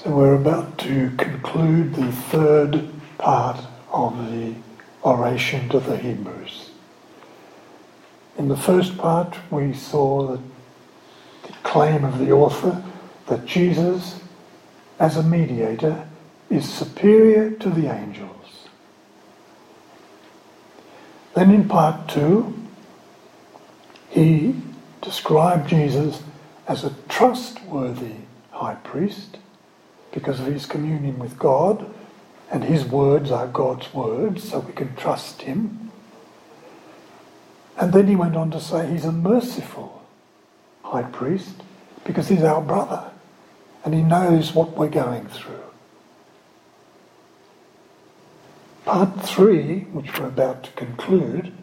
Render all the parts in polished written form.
So we're about to conclude the third part of the oration to the Hebrews. In the first part, we saw the claim of the author that Jesus, as a mediator, is superior to the angels. Then in part 2, he described Jesus as a trustworthy high priest because of his communion with God, and his words are God's words, so we can trust him. And then he went on to say he's a merciful high priest because he's our brother and he knows what we're going through. Part 3, which we're about to conclude,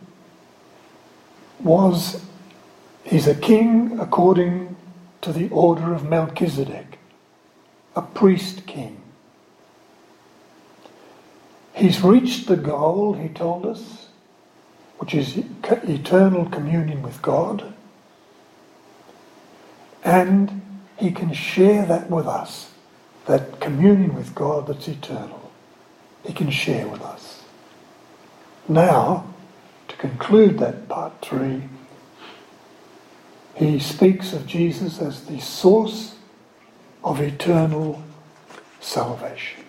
was he's a king according to the order of Melchizedek, a priest king. He's reached the goal, he told us, which is eternal communion with God, and he can share that with us, that communion with God that's eternal. He can share with us. Now, to conclude that part 3, he speaks of Jesus as the source of eternal salvation.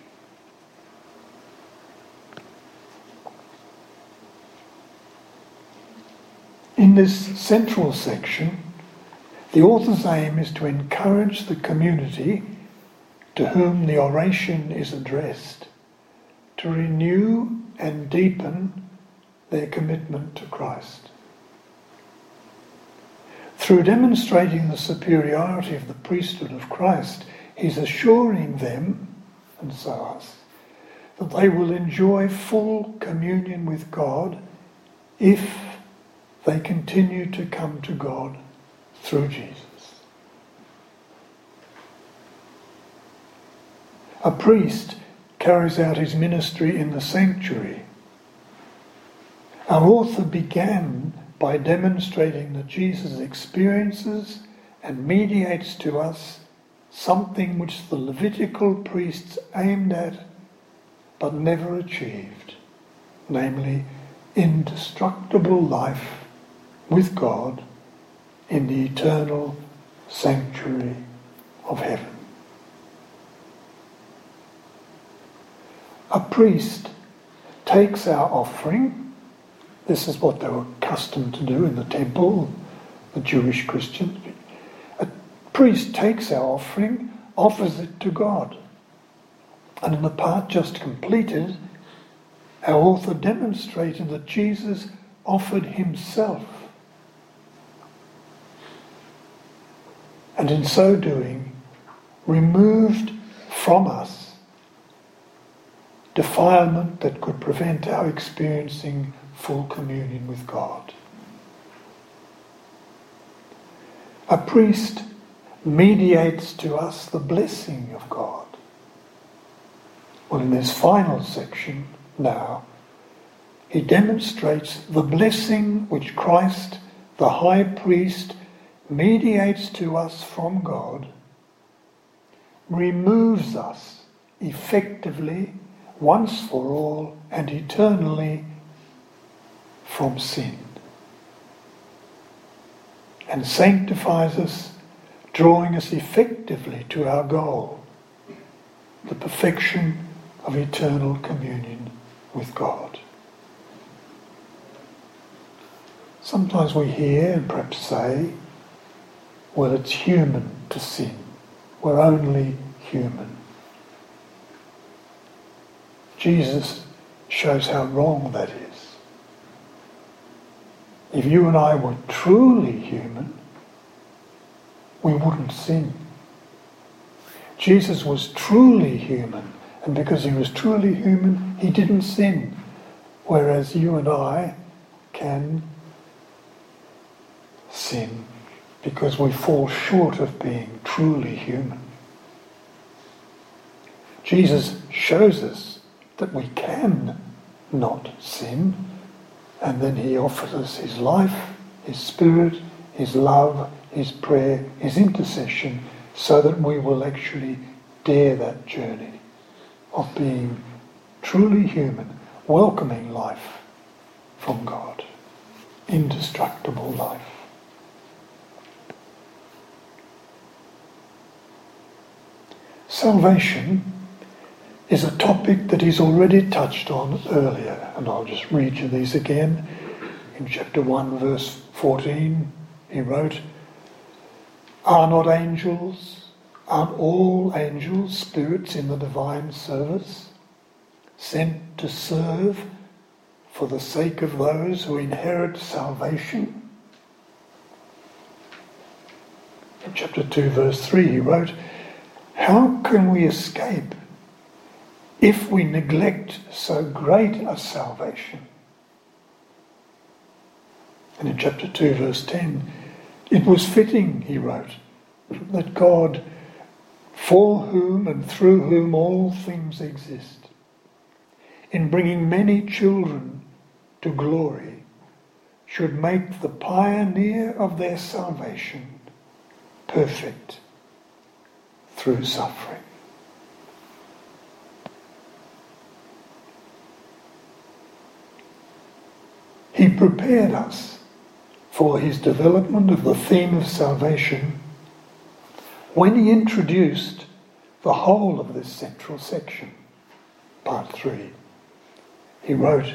In this central section, the author's aim is to encourage the community to whom the oration is addressed to renew and deepen their commitment to Christ. Through demonstrating the superiority of the priesthood of Christ, he's assuring them, and so us, that they will enjoy full communion with God if they continue to come to God through Jesus. A priest carries out his ministry in the sanctuary. Our author began by demonstrating that Jesus experiences and mediates to us something which the Levitical priests aimed at but never achieved, namely indestructible life with God in the eternal sanctuary of heaven. A priest takes our offering. This is what they were accustomed to do in the temple, the Jewish Christians. A priest takes our offering, offers it to God. And in the part just completed, our author demonstrated that Jesus offered himself. And in so doing, removed from us defilement that could prevent our experiencing full communion with God. A priest mediates to us the blessing of God. Well, in this final section now, he demonstrates the blessing which Christ, the high priest, mediates to us from God, removes us effectively, once for all and eternally, from sin, and sanctifies us, drawing us effectively to our goal, the perfection of eternal communion with God. Sometimes we hear and perhaps say, well, it's human to sin. We're only human. Jesus shows how wrong that is. If you and I were truly human, we wouldn't sin. Jesus was truly human, and because he was truly human, he didn't sin. Whereas you and I can sin because we fall short of being truly human. Jesus shows us that we can not sin, and then he offers us his life, his spirit, his love, his prayer, his intercession, so that we will actually dare that journey of being truly human, welcoming life from God, indestructible life. Salvation is a topic that he's already touched on earlier, and I'll just read you these again. In chapter 1, verse 14, he wrote, aren't all angels spirits in the divine service, sent to serve for the sake of those who inherit salvation? In chapter 2, verse 3, he wrote, how can we escape if we neglect so great a salvation? And in chapter 2, verse 10, it was fitting, he wrote, that God, for whom and through whom all things exist, in bringing many children to glory, should make the pioneer of their salvation perfect through suffering. He prepared us for his development of the theme of salvation when he introduced the whole of this central section, part 3. He wrote,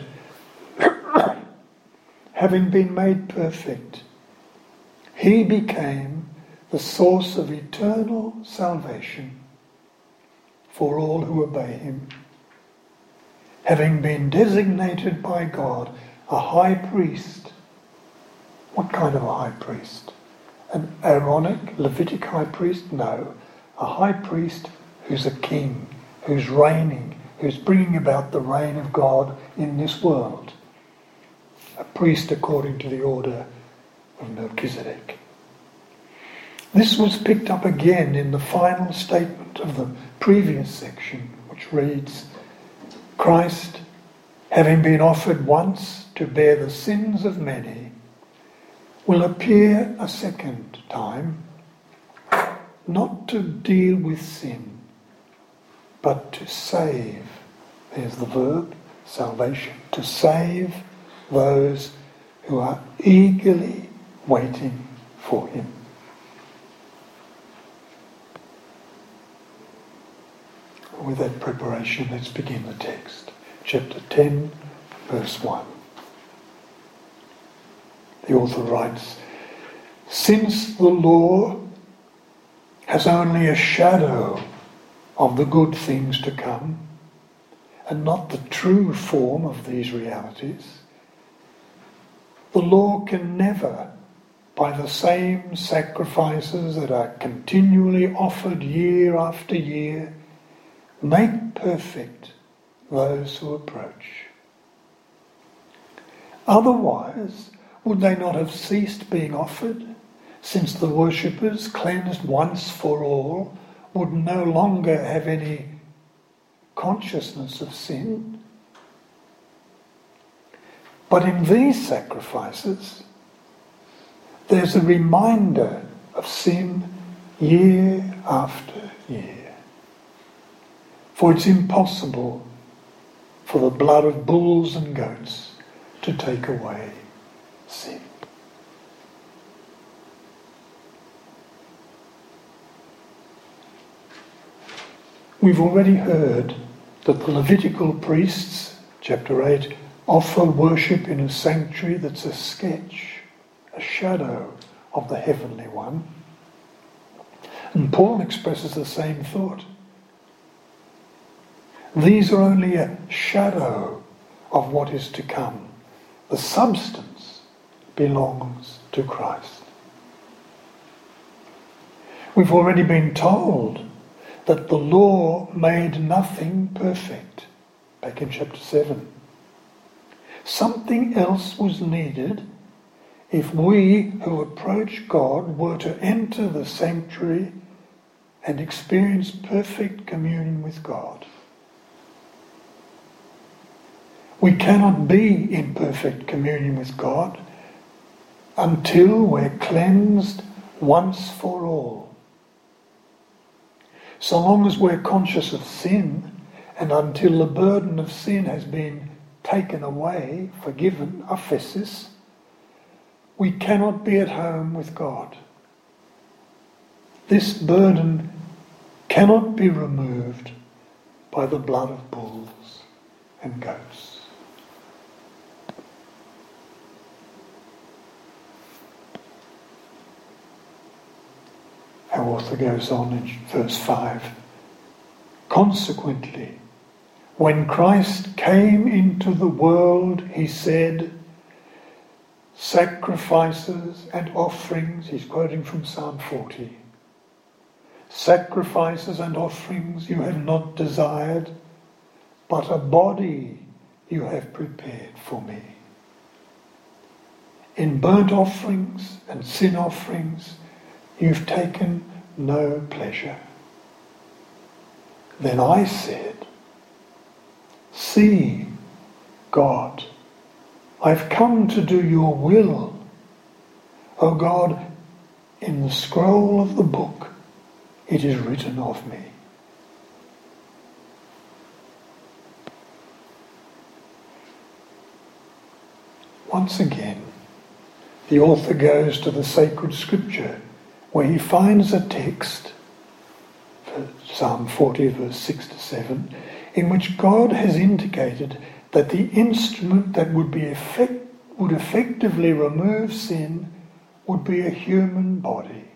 having been made perfect, he became the source of eternal salvation for all who obey him, having been designated by God a high priest. What kind of a high priest? An Aaronic, Levitic high priest? No. A high priest who's a king, who's reigning, who's bringing about the reign of God in this world. A priest according to the order of Melchizedek. This was picked up again in the final statement of the previous section, which reads, Christ, having been offered once to bear the sins of many, will appear a second time, not to deal with sin, but to save. There's the verb, salvation. To save those who are eagerly waiting for him. With that preparation, let's begin the text. Chapter 10, verse 1. The author writes, since the law has only a shadow of the good things to come, and not the true form of these realities, the law can never, by the same sacrifices that are continually offered year after year, make perfect those who approach. Otherwise, would they not have ceased being offered, since the worshippers, cleansed once for all, would no longer have any consciousness of sin? But in these sacrifices, there's a reminder of sin year after year. For it's impossible for the blood of bulls and goats to take away sin. We've already heard that the Levitical priests, chapter 8, offer worship in a sanctuary that's a sketch, a shadow of the heavenly one. And Paul expresses the same thought. These are only a shadow of what is to come. The substance belongs to Christ. We've already been told that the law made nothing perfect, back in chapter 7. Something else was needed if we who approach God were to enter the sanctuary and experience perfect communion with God. We cannot be in perfect communion with God until we're cleansed once for all. So long as we're conscious of sin, and until the burden of sin has been taken away, forgiven, aphesis, we cannot be at home with God. This burden cannot be removed by the blood of bulls and goats. Our author goes on in verse 5. Consequently, when Christ came into the world, he said, sacrifices and offerings, he's quoting from Psalm 40, sacrifices and offerings you have not desired, but a body you have prepared for me. In burnt offerings and sin offerings you've taken no pleasure. Then I said, see, God, I've come to do your will. O God, in the scroll of the book it is written of me. Once again, the author goes to the sacred scripture where he finds a text, Psalm 40 verse 6 to 7, in which God has indicated that the instrument that would effectively remove sin would be a human body.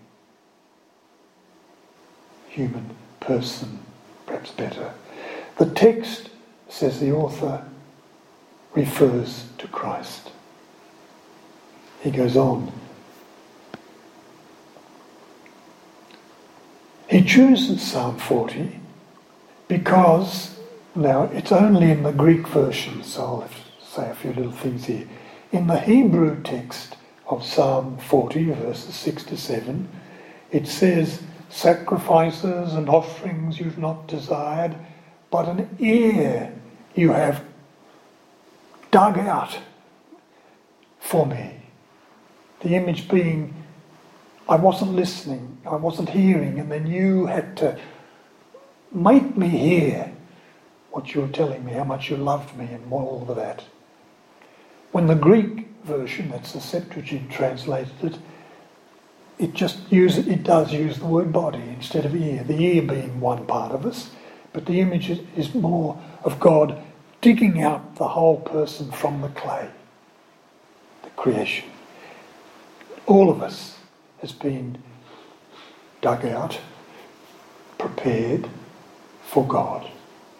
Human person, perhaps better. The text, says the author, refers to Christ. He goes on. He chooses Psalm 40 because, now it's only in the Greek version, so I'll have to say a few little things here. In the Hebrew text of Psalm 40, verses 6 to 7, it says, sacrifices and offerings you've not desired, but an ear you have dug out for me. The image being, I wasn't listening, I wasn't hearing, and then you had to make me hear what you were telling me, how much you loved me, and all of that. When the Greek version, that's the Septuagint, translated it, it does use the word body instead of ear, the ear being one part of us, but the image is more of God digging out the whole person from the clay, the creation. All of us has been dug out, prepared for God.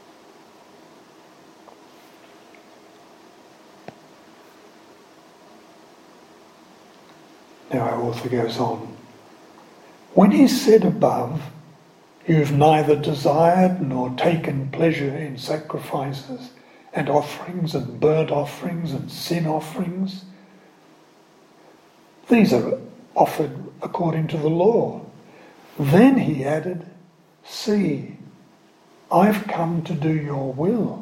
Now our author goes on. When he said above, you've neither desired nor taken pleasure in sacrifices and offerings and burnt offerings and sin offerings, these are offered according to the law. Then he added, see, I've come to do your will.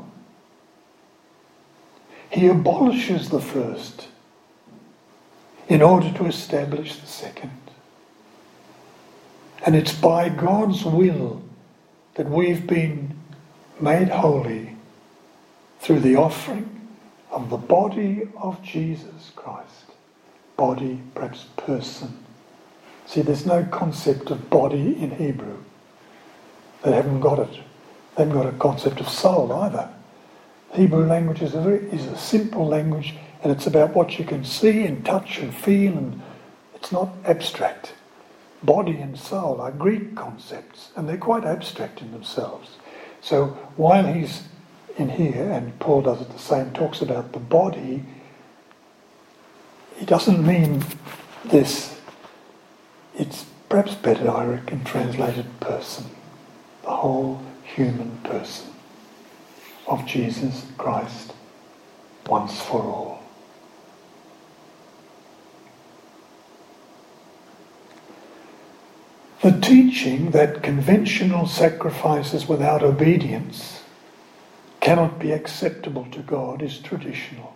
He abolishes the first in order to establish the second. And it's by God's will that we've been made holy through the offering of the body of Jesus Christ. Body, perhaps person. See, there's no concept of body in Hebrew. They haven't got it. They haven't got a concept of soul either. The Hebrew language is a simple language, and it's about what you can see and touch and feel, and it's not abstract. Body and soul are Greek concepts, and they're quite abstract in themselves. So while he's in here, and Paul does it the same, talks about the body, he doesn't mean this. It's perhaps better, I reckon, translated person. The whole human person of Jesus Christ once for all. The teaching that conventional sacrifices without obedience cannot be acceptable to God is traditional.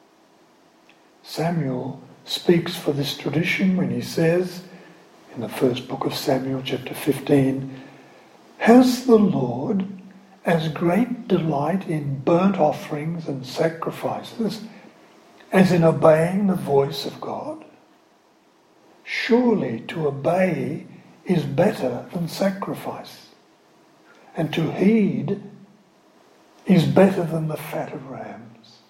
Samuel speaks for this tradition when he says, in the first book of Samuel, chapter 15, Has the Lord as great delight in burnt offerings and sacrifices as in obeying the voice of God? Surely to obey is better than sacrifice, and to heed is better than the fat of rams.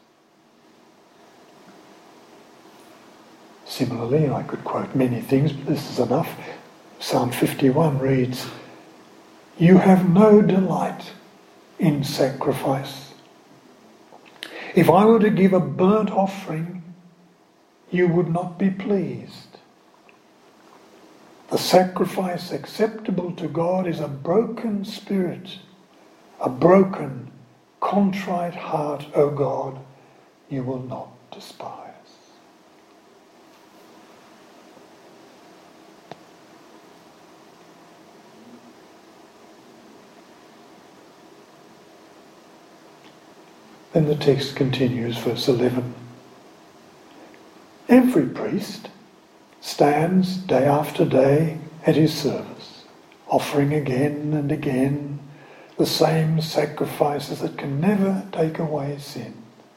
Similarly, I could quote many things, but this is enough. Psalm 51 reads, "You have no delight in sacrifice. If I were to give a burnt offering, you would not be pleased. The sacrifice acceptable to God is a broken spirit, a broken, contrite heart, O God, you will not despise." Then the text continues, verse 11. "Every priest stands day after day at his service, offering again and again the same sacrifices that can never take away sin.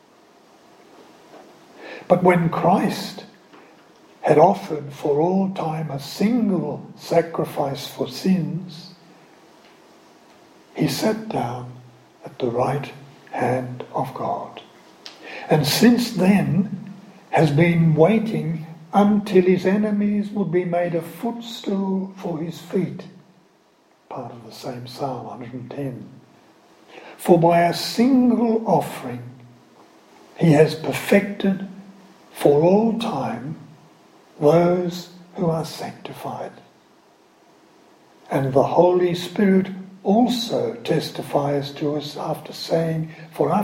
But when Christ had offered for all time a single sacrifice for sins, he sat down at the right hand of God, and since then has been waiting until his enemies would be made a footstool for his feet." Part of the same Psalm 110. "For by a single offering he has perfected for all time those who are sanctified. And the Holy Spirit also testifies to us after saying,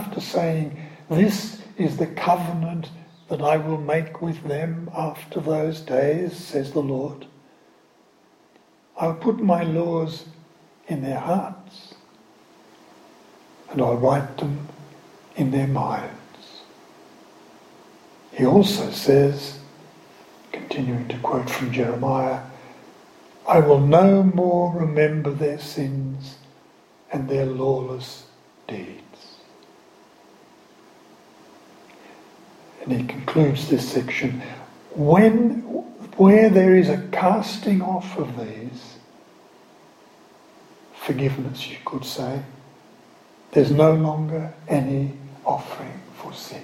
this is the covenant that I will make with them after those days, says the Lord. I'll put my laws in their hearts, and I'll write them in their minds." He also says, continuing to quote from Jeremiah, "I will no more remember their sins and their lawless deeds." And he concludes this section, where there is a casting off of these, forgiveness you could say, there's no longer any offering for sin.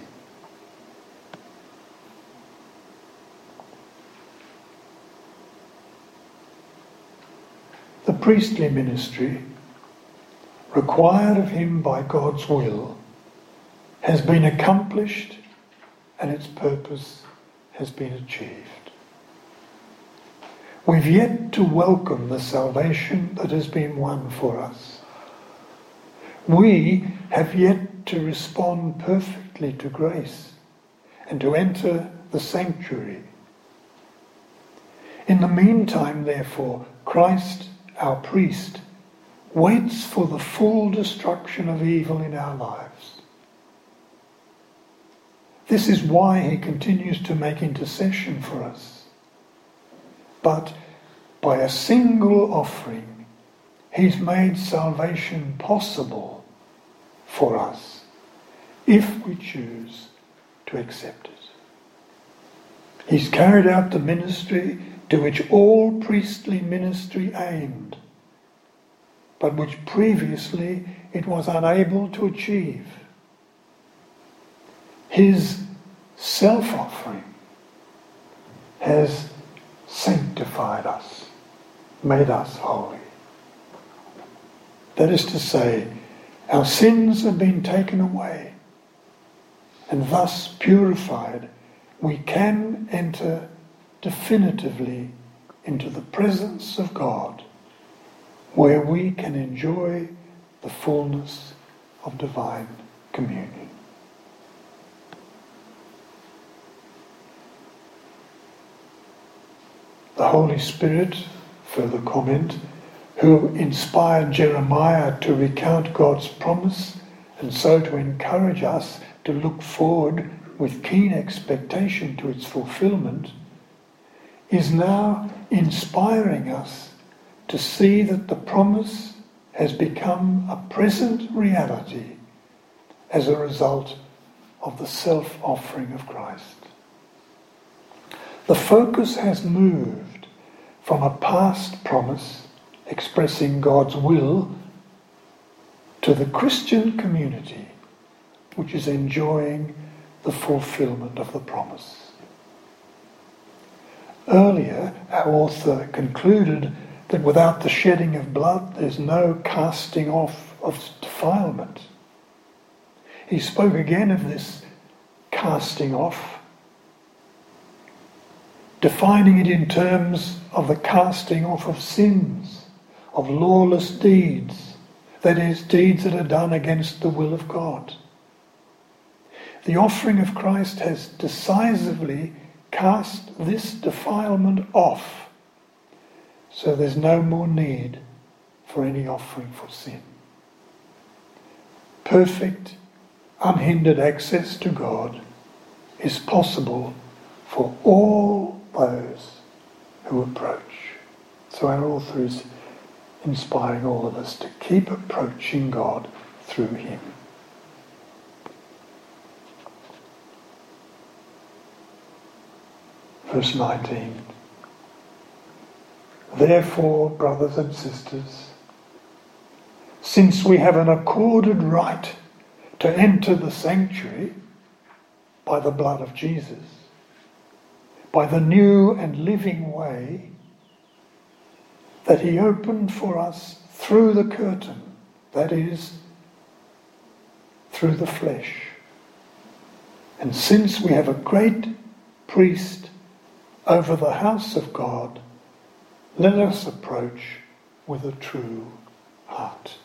The priestly ministry, required of him by God's will, has been accomplished and its purpose has been achieved. We've yet to welcome the salvation that has been won for us. We have yet to respond perfectly to grace and to enter the sanctuary. In the meantime, therefore, Christ, our priest, waits for the full destruction of evil in our lives. This is why he continues to make intercession for us. But by a single offering, he's made salvation possible for us, if we choose to accept it. He's carried out the ministry to which all priestly ministry aimed, but which previously it was unable to achieve. His self-offering has sanctified us, made us holy. That is to say, our sins have been taken away, and thus purified, we can enter definitively into the presence of God, where we can enjoy the fullness of divine communion. The Holy Spirit, further comment, who inspired Jeremiah to recount God's promise and so to encourage us to look forward with keen expectation to its fulfillment, is now inspiring us to see that the promise has become a present reality as a result of the self-offering of Christ. The focus has moved from a past promise expressing God's will to the Christian community, which is enjoying the fulfillment of the promise. Earlier, our author concluded that without the shedding of blood, there's no casting off of defilement. He spoke again of this casting off, defining it in terms of the casting off of sins, of lawless deeds, that is, deeds that are done against the will of God. The offering of Christ has decisively cast this defilement off, so there's no more need for any offering for sin. Perfect, unhindered access to God is possible for all those who approach. So our author is inspiring all of us to keep approaching God through him. Verse 19. Therefore, brothers and sisters, since we have an accorded right to enter the sanctuary by the blood of Jesus, by the new and living way that he opened for us through the curtain, that is, through the flesh. And since we have a great priest over the house of God, let us approach with a true heart.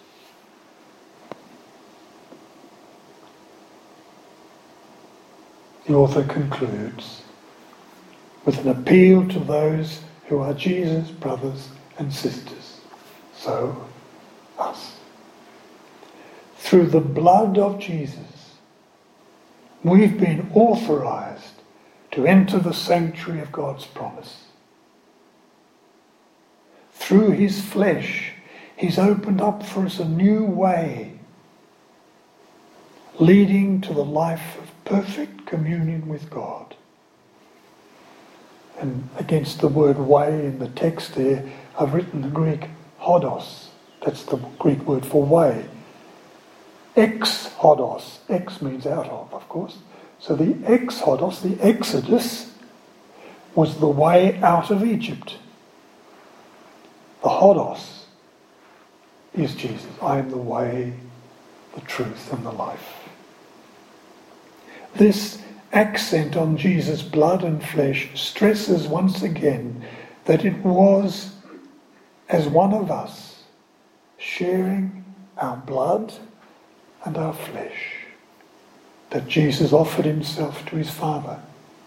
The author concludes with an appeal to those who are Jesus' brothers and sisters, so us. Through the blood of Jesus, we've been authorized to enter the sanctuary of God's promise. Through his flesh, he's opened up for us a new way, leading to the life of perfect communion with God. And against the word way in the text there, I've written the Greek hodos. That's the Greek word for way. Ex hodos. Ex means out of course. So the ex hodos, the Exodus, was the way out of Egypt. The hodos is Jesus. I am the way, the truth, and the life. This accent on Jesus' blood and flesh stresses once again that it was as one of us, sharing our blood and our flesh, that Jesus offered himself to his Father.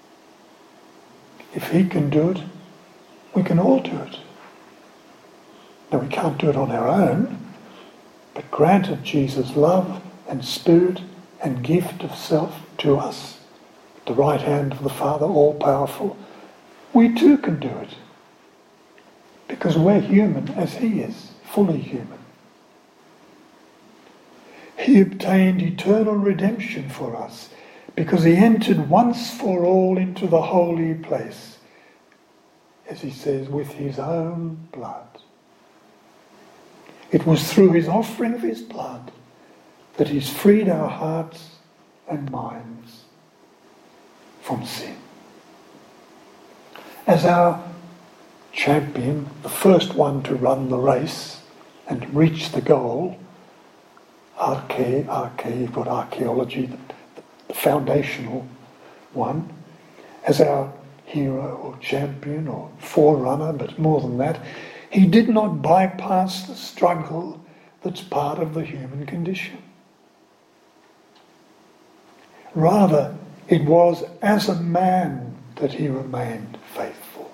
If he can do it, we can all do it. Now, we can't do it on our own, but granted Jesus' love and spirit and gift of self to us, at the right hand of the Father, all-powerful, we too can do it. Because we're human as he is, fully human. He obtained eternal redemption for us because he entered once for all into the holy place, as he says, with his own blood. It was through his offering of his blood that he's freed our hearts and minds from sin. As our champion, the first one to run the race and reach the goal, you've got archaeology, the foundational one, as our hero or champion or forerunner, but more than that, he did not bypass the struggle that's part of the human condition. Rather, it was as a man that he remained faithful.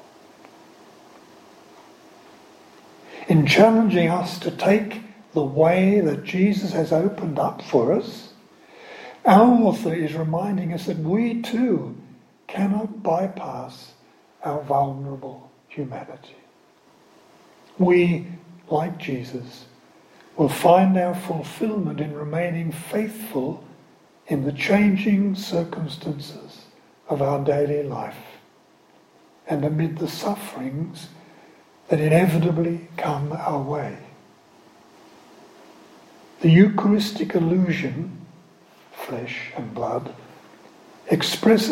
In challenging us to take the way that Jesus has opened up for us, our author is reminding us that we too cannot bypass our vulnerable humanity. We, like Jesus, will find our fulfillment in remaining faithful in the changing circumstances of our daily life and amid the sufferings that inevitably come our way. The Eucharistic illusion, flesh and blood, expressed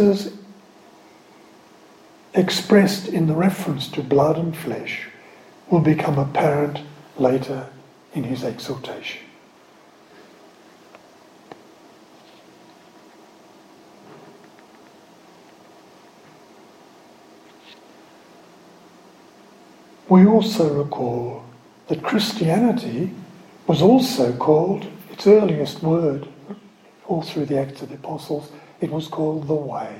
in the reference to blood and flesh, will become apparent later in his exhortation. We also recall that Christianity was also called, its earliest word, all through the Acts of the Apostles, it was called the Way.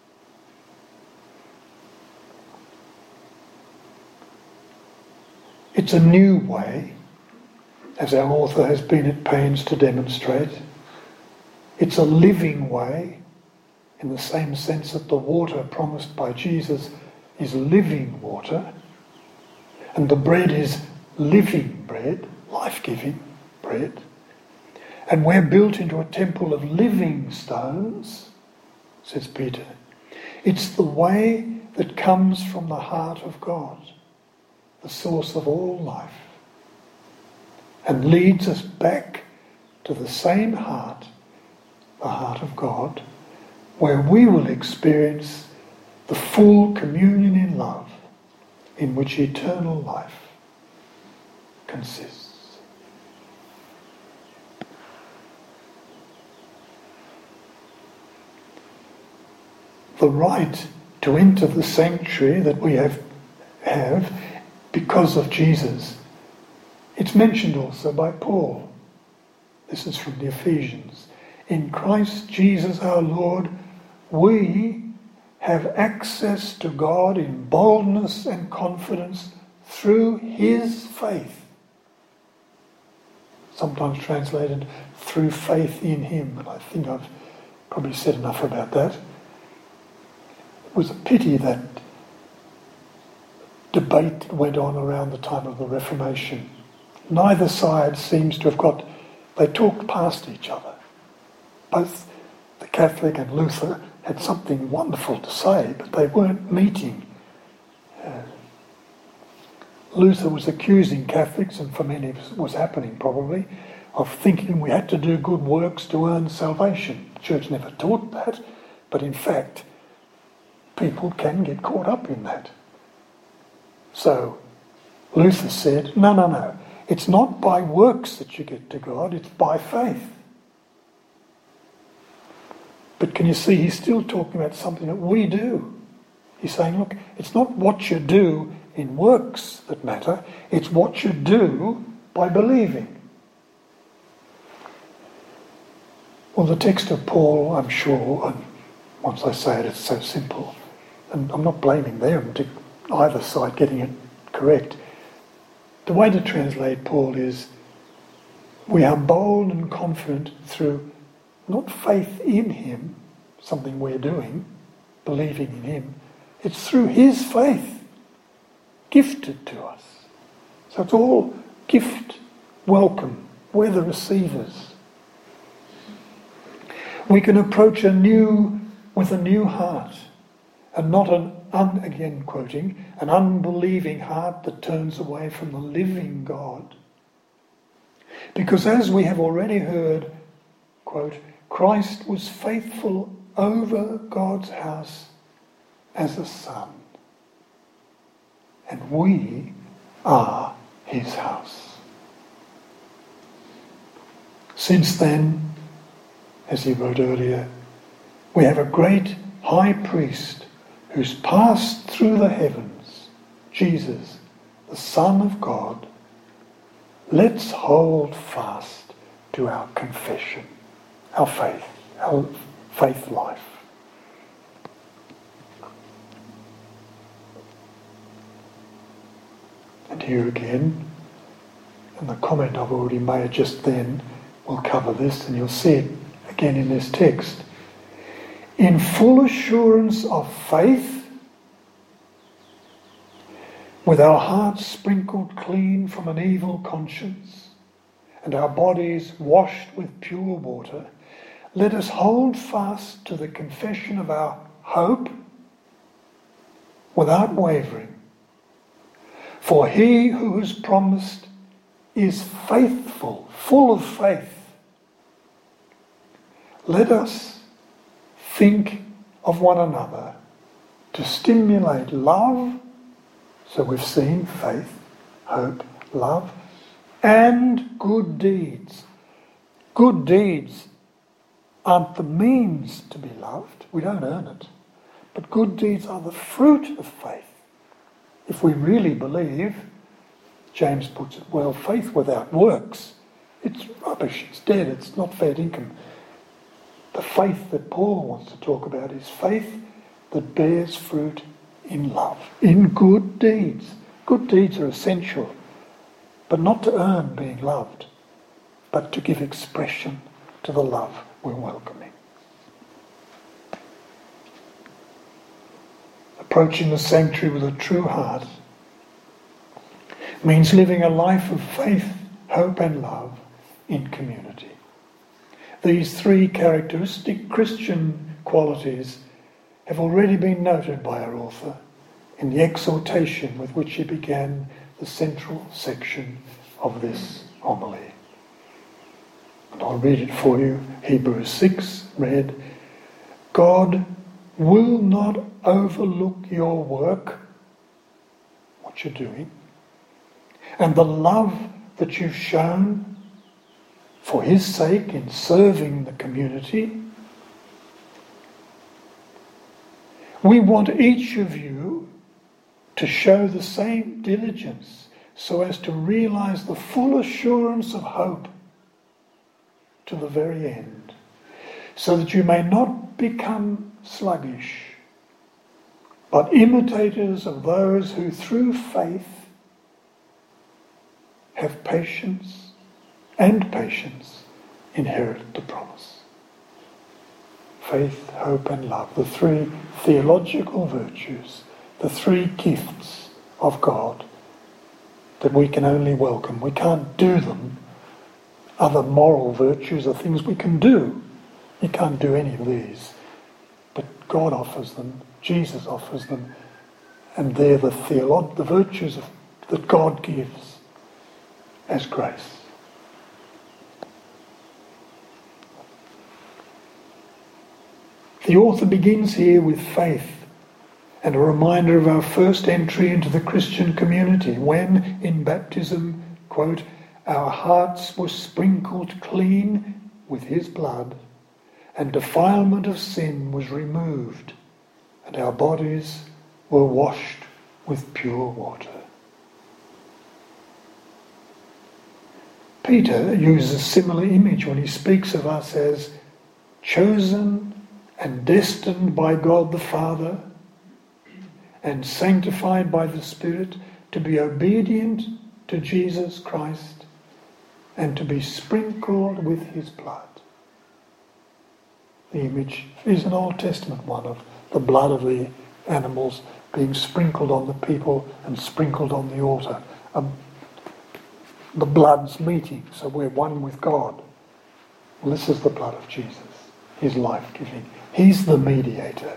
It's a new way, as our author has been at pains to demonstrate. It's a living way, in the same sense that the water promised by Jesus is living water, and the bread is living bread, life-giving bread. And we're built into a temple of living stones, says Peter. It's the way that comes from the heart of God, the source of all life, and leads us back to the same heart, the heart of God, where we will experience the full communion in love in which eternal life consists. The right to enter the sanctuary that we have because of Jesus, it's mentioned also by Paul. This is from the Ephesians. In Christ Jesus our Lord, we have access to God in boldness and confidence through his faith. Sometimes translated through faith in him, and I think I've probably said enough about that. It was a pity that debate went on around the time of the Reformation. Neither side seems to have they talked past each other. Both the Catholic and Luther had something wonderful to say, but they weren't meeting. Luther was accusing Catholics, and for many it was happening probably, of thinking we had to do good works to earn salvation. The Church never taught that, but in fact, people can get caught up in that. So Luther said, no. It's not by works that you get to God, it's by faith. But can you see, he's still talking about something that we do. He's saying, look, it's not what you do in works that matter, it's what you do by believing. Well, the text of Paul, I'm sure, and once I say it, it's so simple, and I'm not blaming them to either side getting it correct. The way to translate Paul is, we are bold and confident through not faith in him, something we're doing, believing in him, it's through his faith, gifted to us. So it's all gift, welcome, we're the receivers. We can approach with a new heart, and not again quoting, an unbelieving heart that turns away from the living God. Because as we have already heard, quote, Christ was faithful over God's house as a son, and we are his house. Since then, as he wrote earlier, we have a great high priest who's passed through the heavens, Jesus, the Son of God. Let's hold fast to our confession, our faith life. And here again, and the comment I've already made just then will cover this, and you'll see it again in this text. In full assurance of faith, with our hearts sprinkled clean from an evil conscience, and our bodies washed with pure water, let us hold fast to the confession of our hope without wavering. For he who has promised is faithful, full of faith. Let us think of one another to stimulate love. So we've seen faith, hope, love, and good deeds. Good deeds aren't the means to be loved. We don't earn it. But good deeds are the fruit of faith. If we really believe, James puts it well, faith without works, it's rubbish, it's dead, it's not fair income. The faith that Paul wants to talk about is faith that bears fruit in love, in good deeds. Good deeds are essential, but not to earn being loved, but to give expression to the love we're welcoming. Approaching the sanctuary with a true heart means living a life of faith, hope and love in community. These three characteristic Christian qualities have already been noted by our author in the exhortation with which he began the central section of this homily. And I'll read it for you. Hebrews 6 read, God will not overlook your work, what you're doing, and the love that you've shown for his sake in serving the community. We want each of you to show the same diligence so as to realize the full assurance of hope to the very end, so that you may not become sluggish, but imitators of those who through faith have patience inherit the promise. Faith, hope and love, the three theological virtues, the three gifts of God that we can only welcome. We can't do them. Other moral virtues are things we can do. You can't do any of these. But God offers them, Jesus offers them, and they're the virtues that God gives as grace. The author begins here with faith and a reminder of our first entry into the Christian community when, in baptism, quote, our hearts were sprinkled clean with his blood, and defilement of sin was removed, and our bodies were washed with pure water. Peter uses a similar image when he speaks of us as chosen and destined by God the Father and sanctified by the Spirit to be obedient to Jesus Christ and to be sprinkled with his blood. The image is an Old Testament one of the blood of the animals being sprinkled on the people and sprinkled on the altar. The blood's meeting, so we're one with God. Well, this is the blood of Jesus, his life-giving. He's the mediator.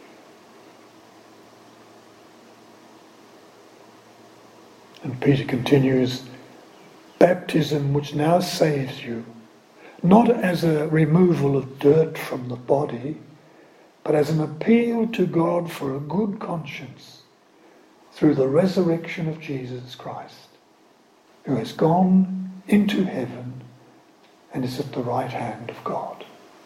And Peter continues, baptism which now saves you, not as a removal of dirt from the body, but as an appeal to God for a good conscience through the resurrection of Jesus Christ, who has gone into heaven and is at the right hand of God.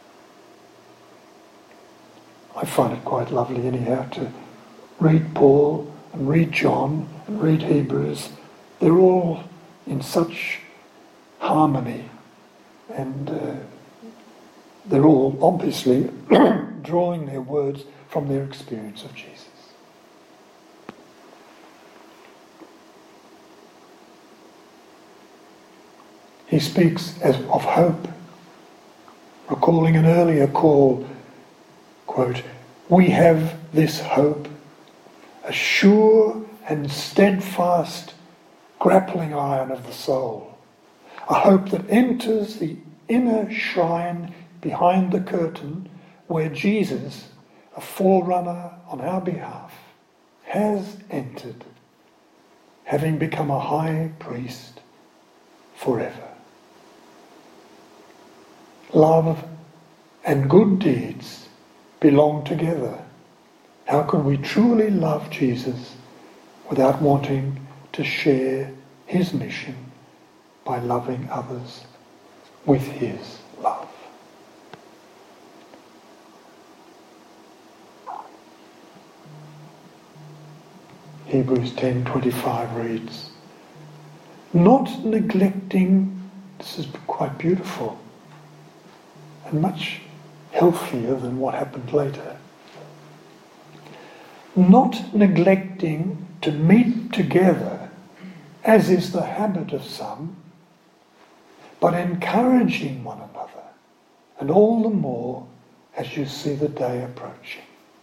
I find it quite lovely anyhow to read Paul and read John and read Hebrews. They're all in such harmony, and they're all obviously drawing their words from their experience of Jesus. He speaks as of hope, recalling an earlier call, quote, we have this hope, a sure and steadfast grappling iron of the soul, A hope that enters the inner shrine behind the curtain where Jesus, a forerunner on our behalf, has entered, having become a high priest forever. Love and good deeds belong together. How could we truly love Jesus without wanting to share his mission by loving others with his love? Hebrews 10:25 reads, not neglecting, this is quite beautiful and much healthier than what happened later, not neglecting to meet together, as is the habit of some, but encouraging one another, and all the more as you see the day approaching.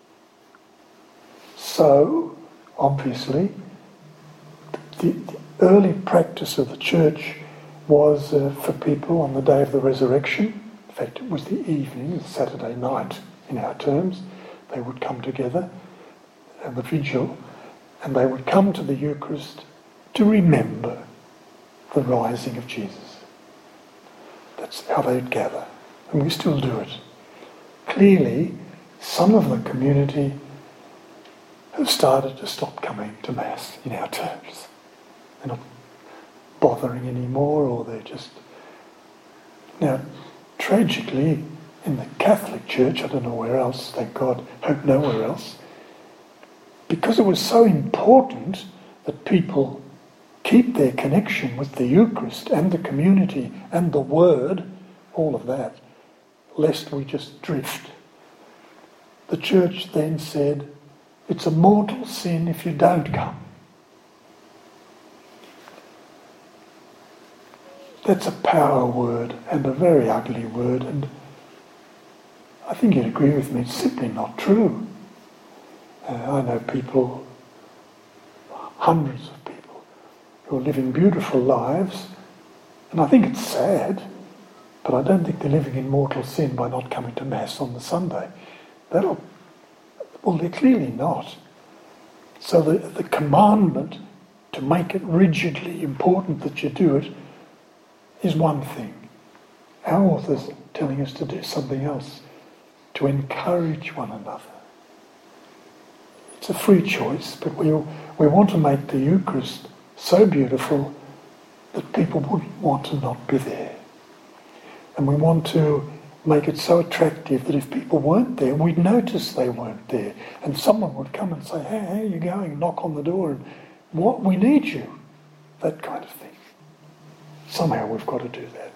So, obviously, the early practice of the church was for people on the day of the resurrection. In fact, it was the evening, the Saturday night in our terms. They would come together and the vigil, and they would come to the Eucharist to remember the rising of Jesus. That's how they'd gather, and we still do it. Clearly, some of the community have started to stop coming to Mass in our terms. They're not bothering anymore, or they're just... Now, tragically, in the Catholic Church, I don't know where else, thank God, hope nowhere else, because it was so important that people keep their connection with the Eucharist and the community and the Word, all of that, lest we just drift. The Church then said, it's a mortal sin if you don't come. That's a power word and a very ugly word, and I think you'd agree with me, it's simply not true. I know people, hundreds of people, who are living beautiful lives, and I think it's sad, but I don't think they're living in mortal sin by not coming to Mass on the Sunday. Well, they're clearly not. So the commandment to make it rigidly important that you do it is one thing. Our author's telling us to do something else, to encourage one another. It's a free choice, but we want to make the Eucharist so beautiful that people wouldn't want to not be there. And we want to make it so attractive that if people weren't there, we'd notice they weren't there. And someone would come and say, hey, how are you going? Knock on the door and, what, we need you. That kind of thing. Somehow we've got to do that.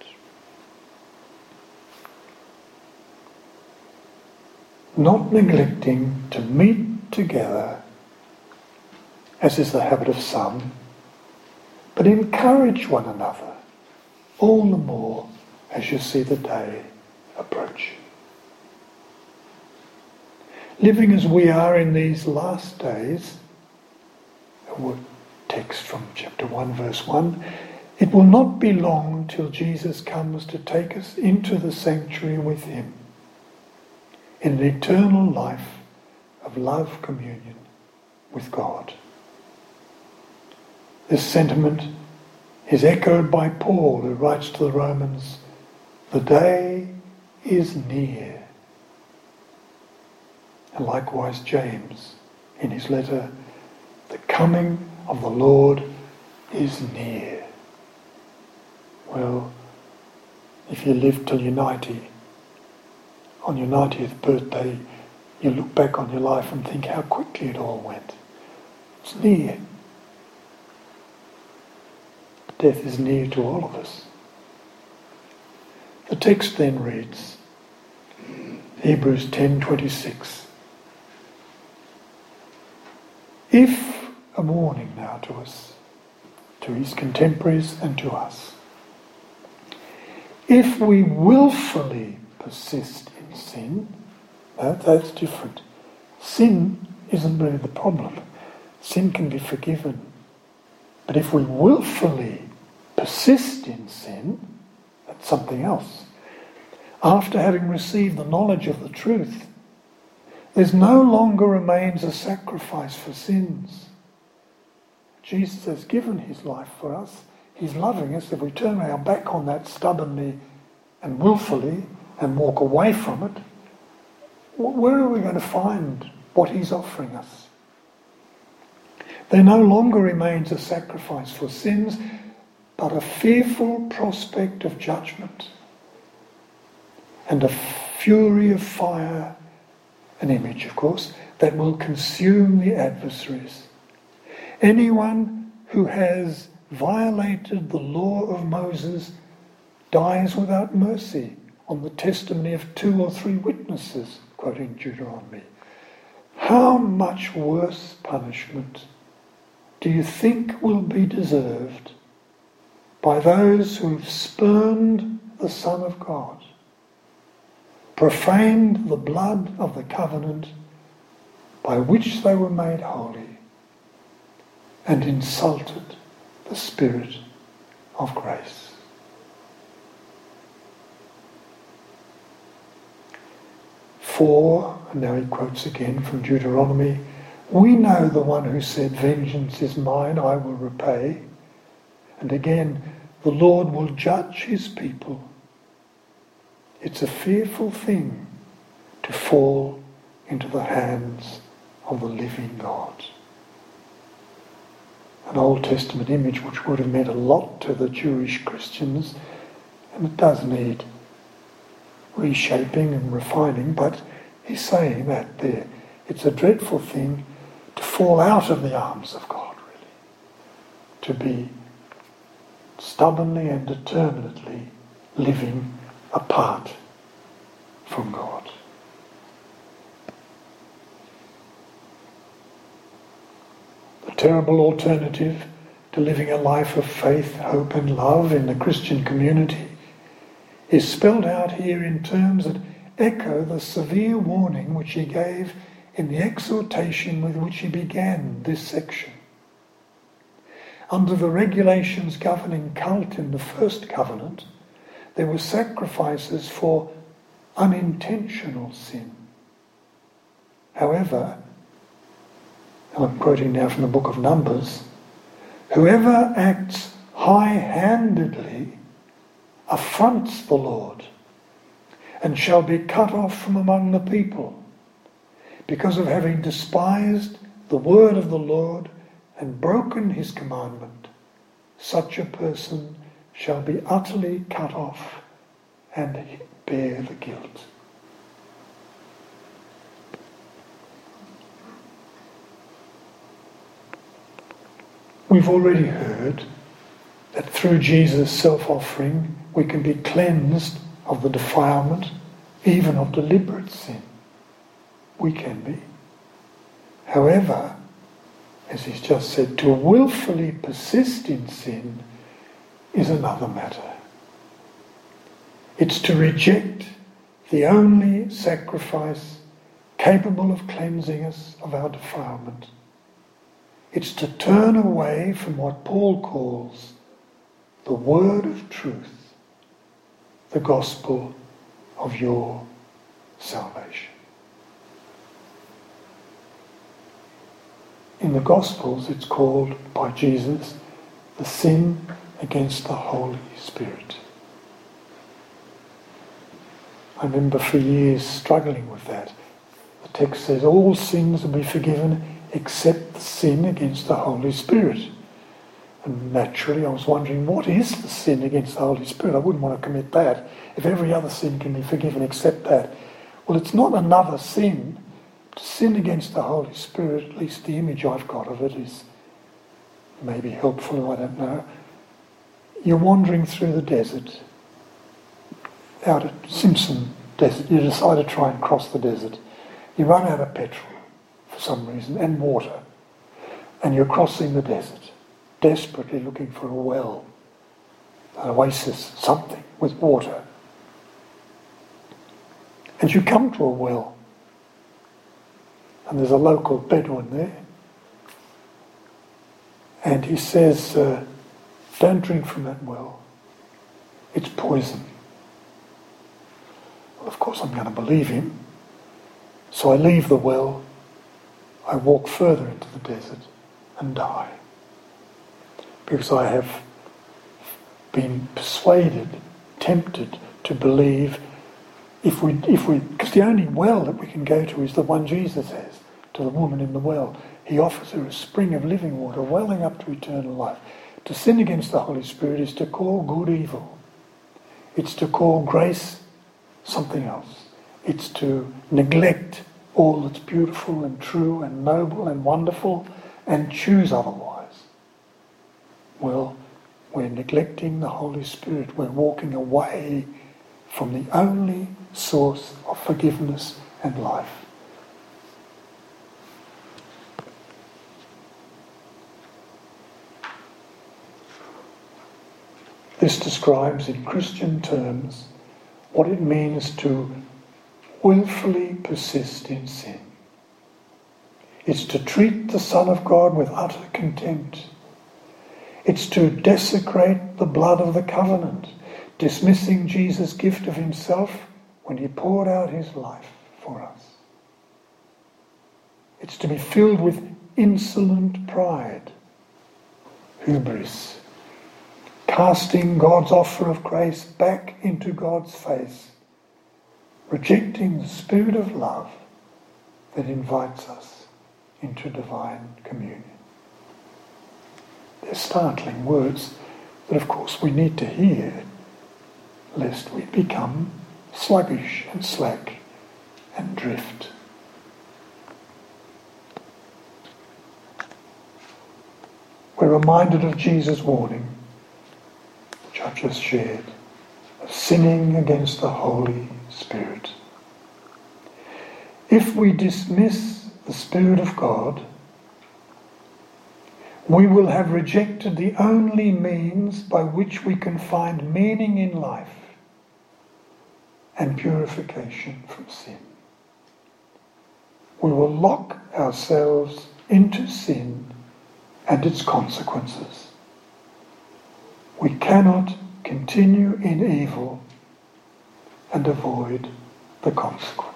Not neglecting to meet together, as is the habit of some, but encourage one another, all the more as you see the day approach. Living as we are in these last days, a text from chapter 1, verse 1, it will not be long till Jesus comes to take us into the sanctuary with him in an eternal life of love communion with God. This sentiment is echoed by Paul, who writes to the Romans, the day is near. And likewise James, in his letter, the coming of the Lord is near. Well, if you live till you're 90, on your 90th birthday, you look back on your life and think how quickly it all went. It's near. Death is near to all of us. The text then reads, Hebrews 10:26. If, a warning now to us, to his contemporaries and to us, if we willfully persist in sin, that's different. Sin isn't really the problem. Sin can be forgiven. But if we willfully persist in sin, that's something else. After having received the knowledge of the truth, there no longer remains a sacrifice for sins. Jesus has given his life for us. He's loving us. If we turn our back on that stubbornly and willfully and walk away from it, where are we going to find what he's offering us? There no longer remains a sacrifice for sins, but a fearful prospect of judgment and a fury of fire, an image, of course, that will consume the adversaries. Anyone who has violated the law of Moses dies without mercy on the testimony of 2 or 3 witnesses, quoting Deuteronomy. How much worse punishment do you think will be deserved by those who've spurned the Son of God, profaned the blood of the covenant by which they were made holy, and insulted the Spirit of grace? For, and now he quotes again from Deuteronomy, we know the one who said, vengeance is mine, I will repay. And again, the Lord will judge his people. It's a fearful thing to fall into the hands of the living God. An Old Testament image which would have meant a lot to the Jewish Christians, and it does need reshaping and refining, but he's saying that there. It's a dreadful thing to fall out of the arms of God, really. To be stubbornly and determinedly living apart from God. The terrible alternative to living a life of faith, hope and love in the Christian community is spelled out here in terms that echo the severe warning which he gave in the exhortation with which he began this section. Under the regulations governing cult in the first covenant, there were sacrifices for unintentional sin. However, and I'm quoting now from the book of Numbers, whoever acts high-handedly affronts the Lord and shall be cut off from among the people because of having despised the word of the Lord and broken his commandment. Such a person shall be utterly cut off and bear the guilt. We've already heard that through Jesus' self-offering we can be cleansed of the defilement, even of deliberate sin. We can be. However, as he's just said, to willfully persist in sin is another matter. It's to reject the only sacrifice capable of cleansing us of our defilement. It's to turn away from what Paul calls the word of truth, the gospel of your salvation. In the Gospels, it's called by Jesus the sin against the Holy Spirit. I remember for years struggling with that. The text says all sins will be forgiven except the sin against the Holy Spirit. And naturally I was wondering, what is the sin against the Holy Spirit? I wouldn't want to commit that if every other sin can be forgiven except that. Well, it's not another sin. To sin against the Holy Spirit, at least the image I've got of it is maybe helpful, I don't know. You're wandering through the desert, out at Simpson Desert. You decide to try and cross the desert. You run out of petrol for some reason and water, and you're crossing the desert, desperately looking for a well, an oasis, something with water. And you come to a well. And there's a local Bedouin there. And he says, Don't drink from that well. It's poison. Well, of course I'm going to believe him. So I leave the well, I walk further into the desert and die. Because I have been persuaded, tempted to believe because the only well that we can go to is the one Jesus has, to the woman in the well. He offers her a spring of living water welling up to eternal life. To sin against the Holy Spirit is to call good evil. It's to call grace something else. It's to neglect all that's beautiful and true and noble and wonderful and choose otherwise. Well, we're neglecting the Holy Spirit. We're walking away from the only source of forgiveness and life. This describes in Christian terms what it means to willfully persist in sin. It's to treat the Son of God with utter contempt. It's to desecrate the blood of the covenant, dismissing Jesus' gift of himself when he poured out his life for us. It's to be filled with insolent pride, hubris, casting God's offer of grace back into God's face, rejecting the spirit of love that invites us into divine communion. They're startling words that, of course, we need to hear, lest we become sluggish and slack and drift. We're reminded of Jesus' warning, which I've just shared, of sinning against the Holy Spirit. If we dismiss the Spirit of God, we will have rejected the only means by which we can find meaning in life and purification from sin. We will lock ourselves into sin and its consequences. We cannot continue in evil and avoid the consequences.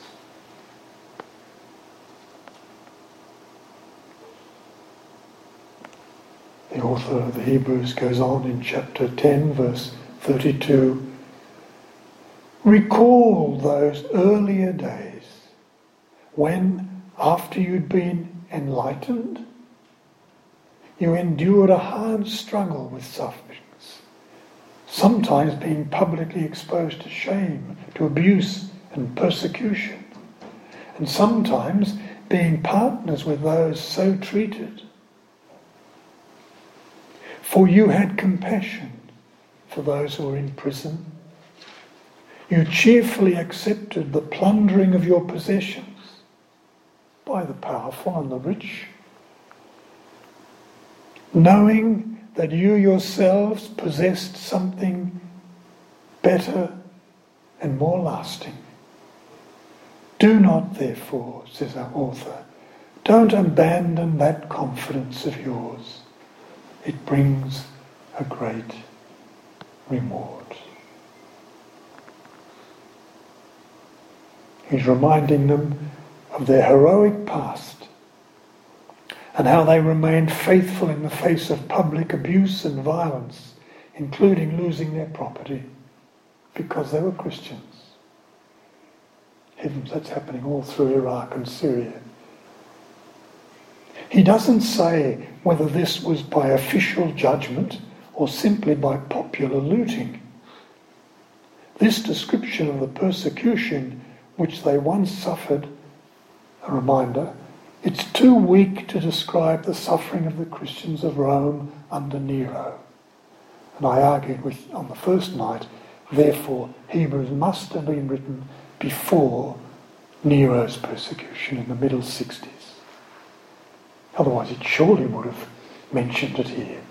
The author of the Hebrews goes on in chapter 10, verse 32, recall those earlier days when, after you'd been enlightened, you endured a hard struggle with sufferings, sometimes being publicly exposed to shame, to abuse and persecution, and sometimes being partners with those so treated. For you had compassion for those who were in prison. You cheerfully accepted the plundering of your possessions by the powerful and the rich, knowing that you yourselves possessed something better and more lasting. Do not, therefore, says our author, don't abandon that confidence of yours. It brings a great reward. He's reminding them of their heroic past and how they remained faithful in the face of public abuse and violence, including losing their property because they were Christians. Heavens, that's happening all through Iraq and Syria. He doesn't say whether this was by official judgment or simply by popular looting. This description of the persecution which they once suffered, a reminder, it's too weak to describe the suffering of the Christians of Rome under Nero. And I argued on the first night, therefore Hebrews must have been written before Nero's persecution in the middle 60s. Otherwise it surely would have mentioned it here.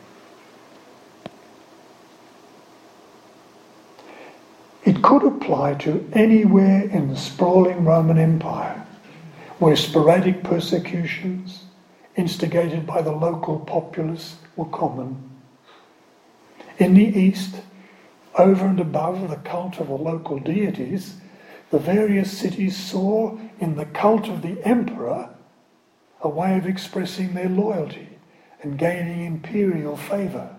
It could apply to anywhere in the sprawling Roman Empire, where sporadic persecutions, instigated by the local populace, were common. In the East, over and above the cult of the local deities, the various cities saw in the cult of the emperor a way of expressing their loyalty and gaining imperial favour.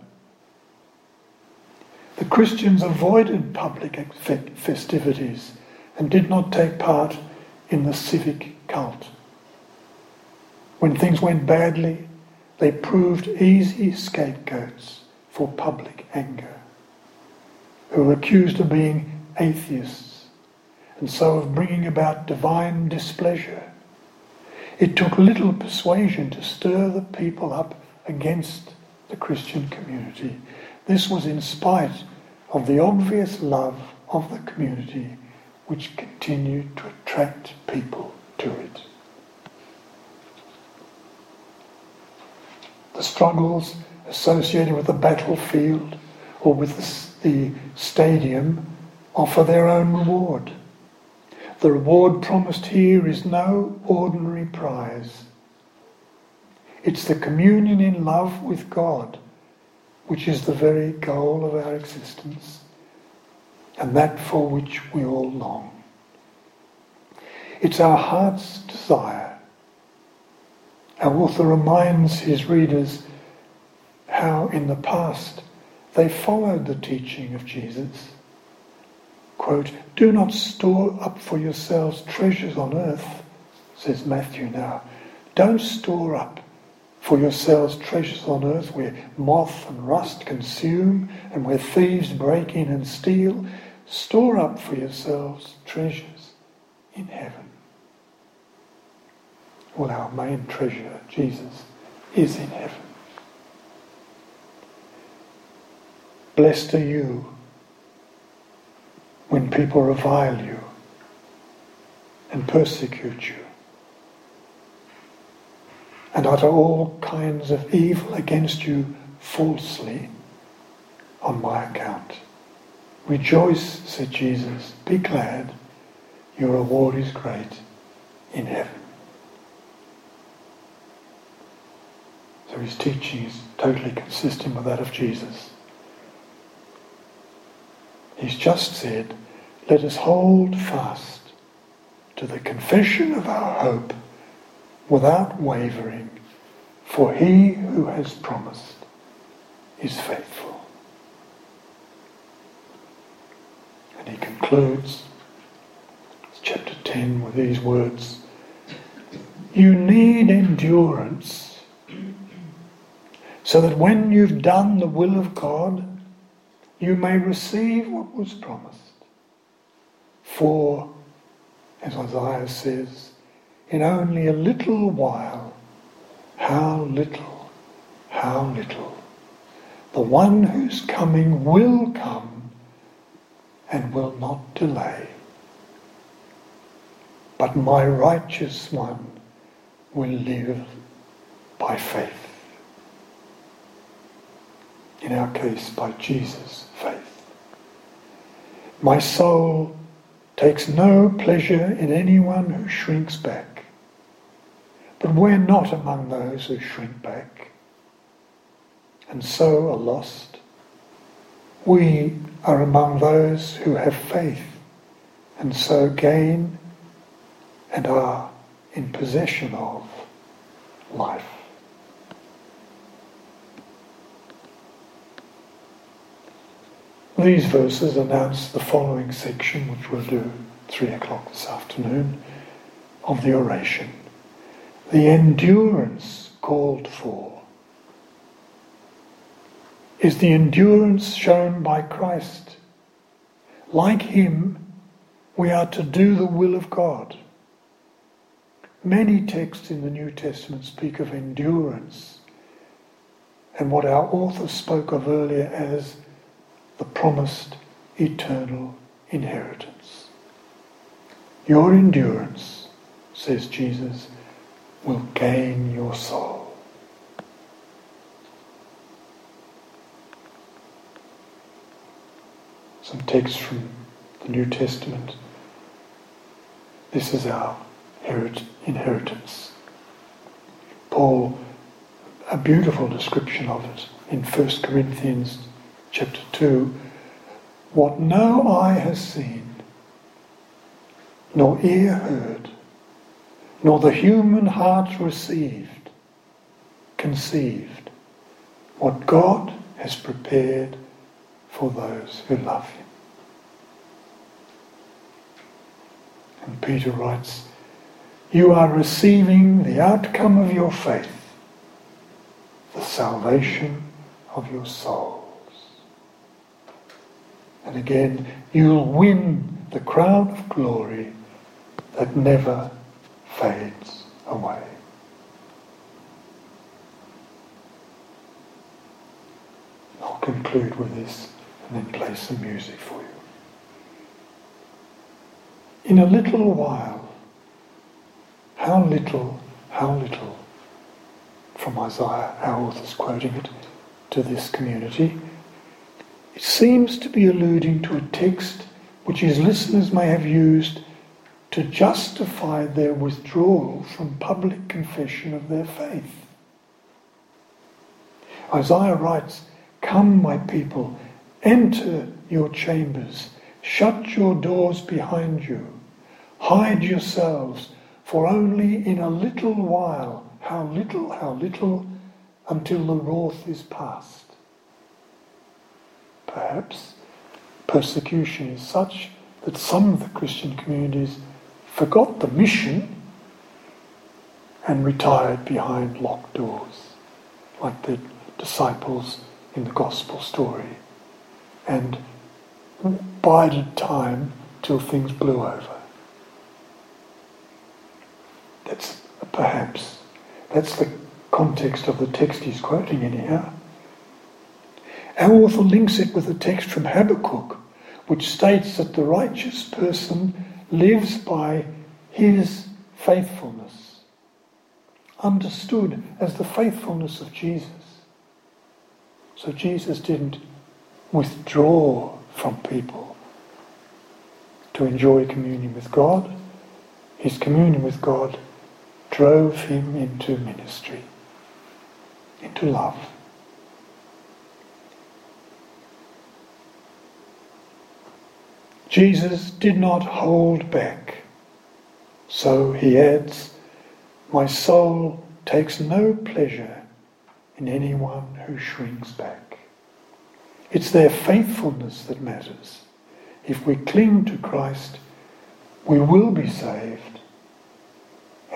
The Christians avoided public festivities and did not take part in the civic cult. When things went badly, they proved easy scapegoats for public anger, who were accused of being atheists and so of bringing about divine displeasure. It took little persuasion to stir the people up against the Christian community. This was in spite of the obvious love of the community, which continued to attract people to it. The struggles associated with the battlefield or with the stadium offer their own reward. The reward promised here is no ordinary prize. It's the communion in love with God, which is the very goal of our existence, and that for which we all long. It's our heart's desire. Our author reminds his readers how in the past they followed the teaching of Jesus. Quote, "Do not store up for yourselves treasures on earth," says Matthew now. Don't store up for yourselves treasures on earth where moth and rust consume and where thieves break in and steal. Store up for yourselves treasures in heaven. Well, our main treasure, Jesus, is in heaven. Blessed are you when people revile you and persecute you and utter all kinds of evil against you falsely on my account. Rejoice, said Jesus, be glad, your reward is great in heaven. So his teaching is totally consistent with that of Jesus. He's just said, let us hold fast to the confession of our hope without wavering, for he who has promised is faithful. And he concludes chapter 10 with these words, you need endurance so that when you've done the will of God, you may receive what was promised. For, as Isaiah says, in only a little while, how little, the one who's coming will come and will not delay. But my righteous one will live by faith. In our case, by Jesus' faith. My soul takes no pleasure in anyone who shrinks back, but we're not among those who shrink back, and so are lost. We are among those who have faith, and so gain and are in possession of life. These verses announce the following section, which we'll do 3 o'clock this afternoon, of the oration. The endurance called for is the endurance shown by Christ. Like him, we are to do the will of God. Many texts in the New Testament speak of endurance and what our author spoke of earlier as the promised eternal inheritance. Your endurance, says Jesus, will gain your soul. Some texts from the New Testament. This is our inheritance. Paul, a beautiful description of it in 1 Corinthians chapter 2, what no eye has seen, nor ear heard, nor the human heart conceived, what God has prepared for those who love him. And Peter writes, you are receiving the outcome of your faith, the salvation of your souls. And again, you'll win the crown of glory that never fades away. I'll conclude with this and then play some music for you. In a little while, how little, from Isaiah, our author's quoting it to this community, it seems to be alluding to a text which his listeners may have used to justify their withdrawal from public confession of their faith. Isaiah writes, come, my people, enter your chambers, shut your doors behind you, hide yourselves, for only in a little while, how little, until the wrath is past. Perhaps persecution is such that some of the Christian communities forgot the mission and retired behind locked doors, like the disciples in the gospel story, and bided time till things blew over. That's the context of the text he's quoting anyhow. Our author links it with a text from Habakkuk, which states that the righteous person lives by his faithfulness, understood as the faithfulness of Jesus. So Jesus didn't withdraw from people to enjoy communion with God. His communion with God drove him into ministry, into love. Jesus did not hold back. So he adds, my soul takes no pleasure in anyone who shrinks back. It's their faithfulness that matters. If we cling to Christ, we will be saved,